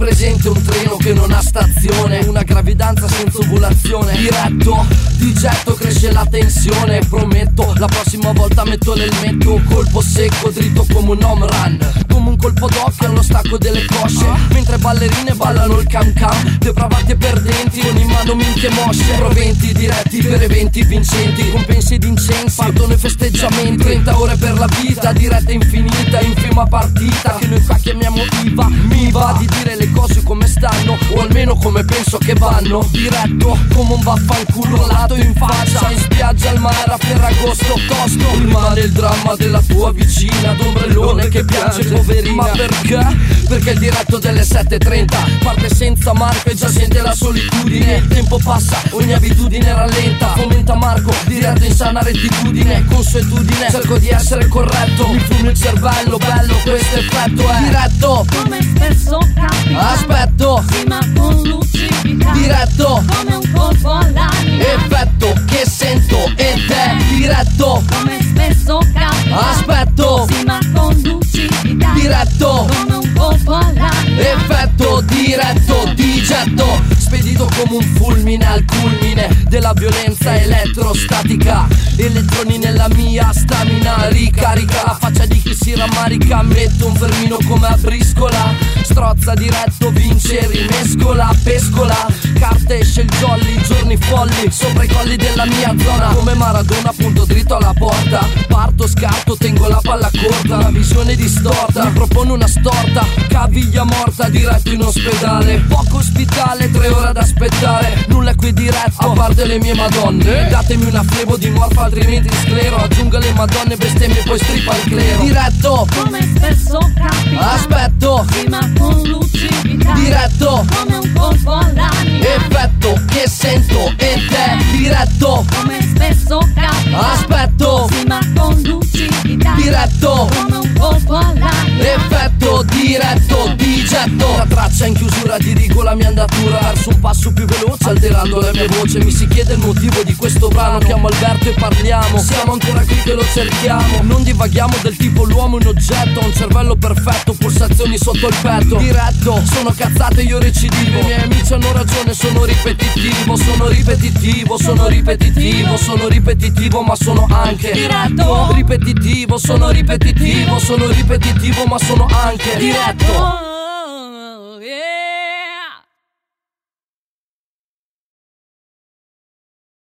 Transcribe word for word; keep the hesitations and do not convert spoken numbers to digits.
presente un treno che non ha stazione, una gravidanza senza ovulazione. Diretto, di getto cresce la tensione. Prometto, la prossima volta metto l'elmetto. Colpo secco, dritto come un home run, come un colpo d'occhio allo stacco delle cosce. Mentre ballerine ballano il cam cam, depravati e perdenti, con in mano minchie mosce. Proventi diretti per eventi vincenti, compensi ed incensi, partono i festeggiamenti. Trenta ore per la vita, diretta infinita, infima partita che noi qua chiamiamo I V A. Mi va di dire le cose come stanno, o almeno come penso che vanno. Diretto come un vaffanculo lato in faccia, in spiaggia al mare a Ferragosto tosto. Rimane il dramma della tua vicina, d'ombrellone che piange poverina. Ma perché? Perché il diretto delle sette e trenta parte senza Marco e già sente la solitudine. Il tempo passa, ogni abitudine rallenta, fomenta Marco, diretto in sana rettitudine. Consuetudine, cerco di essere corretto, mi fumo il cervello, bello questo effetto è. Diretto, come spesso capita, aspetto, sì ma con lucidità, diretto, come un colpo all'anima, effetto che sento ed è. Diretto, come spesso capita, aspetto, sì ma con lucidità, diretto, come un colpo all'anima, effetto diretto di getto, spedito come un fulmine al culmine della violenza elettrostatica. Elettroni nella mia stamina, ricarica la faccia di chi si rammarica. Metto un vermino come a briscola, strozza diretto, vince, rimescola, pescola. Carte esce il jolly, giorni folli sopra i colli della mia zona. Come Maradona punto dritto alla porta, parto, scarto, tengo la palla corta. Una visione distorta, mi propone una storta, caviglia morta, diretto in ospedale. Poco ospitale, tre ore ad aspettare, nulla qui diretto, a parte le mie madonne. Datemi una flebo di morfa, altrimenti sclero. Aggiunga le madonne, bestemmie, poi strippa il clero. Diretto, come spesso capita, aspetto, sì ma con lucidità, diretto, come un colpo all'anima, effetto che sento ed è. Diretto, come spesso capita, aspetto, sì ma con lucidità, diretto, come un colpo all'anima, effetto diretto di getto. La traccia in chiusura dirigo la mia andatura verso un passo più veloce, alterando la mia voce. Mi si chiede il motivo di questo brano, chiamo Alberto e parliamo. Siamo ancora qui che lo cerchiamo, non divaghiamo del tipo l'uomo in oggetto. Un cervello perfetto, pulsazioni sotto il petto. Diretto, sono cazzate, io recidivo. I miei amici hanno ragione, sono ripetitivo. Sono ripetitivo, sono ripetitivo, sono ripetitivo, ma sono anche diretto. Ripetitivo, sono ripetitivo, sono ripetitivo, ma sono anche diretto.